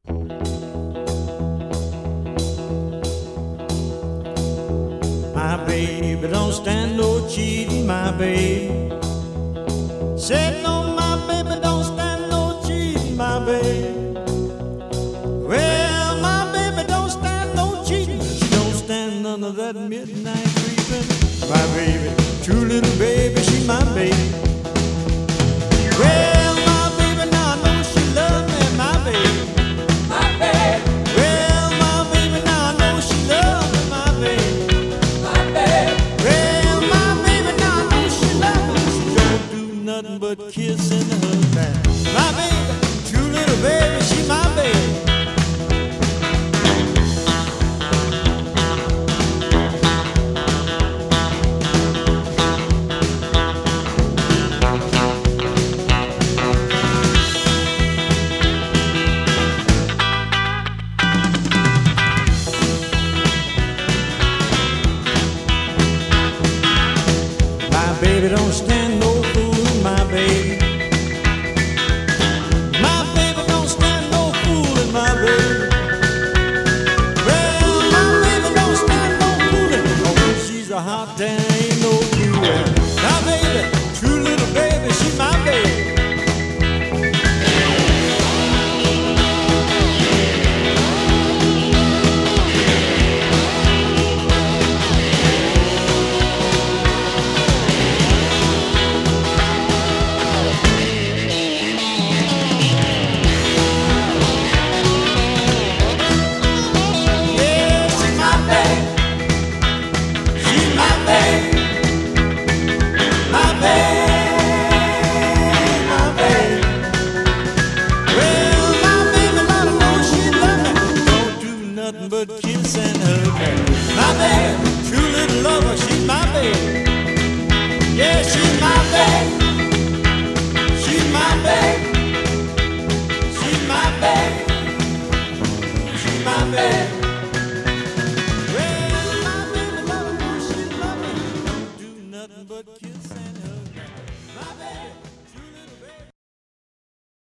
My baby don't stand no cheating, my baby. Said no, my baby don't stand no cheating, my baby. Well, my baby don't stand no cheating. She don't stand none of that midnight creeping. My baby, true little baby, she my baby. Well, my baby, now I know she love me, my baby. My baby, Well, my baby, now I know she love me, my baby. my baby, Well, my baby, now I know she love me. She don't do nothing but kiss and hug back. My baby, true little baby, she my baby. My baby don't stand no fool, my baby. My baby don't stand no fooling, my baby. Well, my baby don't stand no fooling. Although she's a hot damn, ain't no fooling. My baby, true little baby, she my baby. Yeah, she my baby. She my baby. My baby, my baby. Well, my baby, Lord, I know she love me. Don't do nothing but kiss and hug me. My baby, true little lover, she's my baby. Yeah, she's my baby.